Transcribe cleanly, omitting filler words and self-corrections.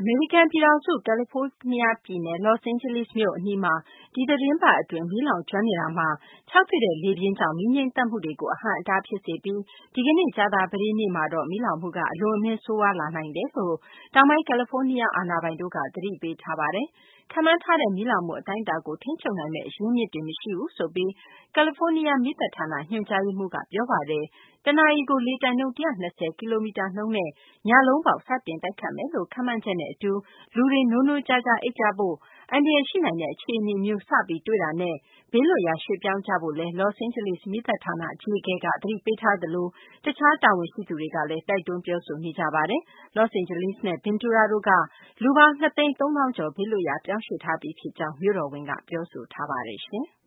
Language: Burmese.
အမေရိကန်ပြည်ထောင်စု ကယ်လီဖိုးနီးယားပြည်နယ် Los Angeles မြို့အနီးမှာ ဒီသီတင်းပတ်အတွင်း မီးလောင်ကျွမ်းနေတာမှာ ခြောက်သွေ့တဲ့လေပြင်းကြောင့် မီးငြိမ်းသတ်မှုတွေကို အဟန့်အတားဖြစ်စေပြီး ဒီကနေ့ ကြာသပတေးနေ့မှာတော့ မီးလောင်မှုက အလွန်အမင်းဆိုးရွားလာနိုင်တယ်လို့ တောင်ပိုင်း ကယ်လီဖိုးနီးယား အာဏာပိုင်တို့က သတိပေးထားပါတယ်။ ခန့်မှန်းထားတဲ့ မီးလောင်မှုအတိုင်းအတာကို ထိန်းချုပ်နိုင်မယ့် အရင်းအမြစ်တွေ မရှိဘူးဆိုပြီး ကယ်လီဖိုးနီးယား မီးသတ်ဌာန ညွှန်ကြားရေးမှူးက ပြောပါတယ်။ တနာရီကို လေတိုက်နှုန်း ၁၂၀ ကီလိုမီတာနှုန်းနဲ့ ညလုံးပေါက် စတင်တိုက်ခတ်မယ်လို့ ခန့်မှန်းချက်နဲ့အတူ လူတွေ နိုးနိုးကြားကြား အိပ်ကြဖို့၊ အန္တရာယ်ရှိနိုင်တဲ့ အခြေအနေမျိုး စပြီး တွေ့တာနဲ့ ဘေးလွတ်ရာ ရွှေ့ပြောင်းကြဖို့လည်း Los Angeles မီးသတ်ဌာန အကြီးအကဲက သတိပေးထားသလို တခြားတာဝန်ရှိသူတွေကလည်း တိုက်တွန်း ပြောဆိုနေကြပါတယ်။ Los Angeles နဲ့ Ventura တို့က လူပေါင်း ၂၃၀,၀၀၀ ကျော် ဘေးလွတ်ရာ ပြောင်းရွှေ့ထားပြီးဖြစ်ကြောင်း မြို့တော်ဝန် Eric Garcetti က ပြောဆိုထားပါတယ်။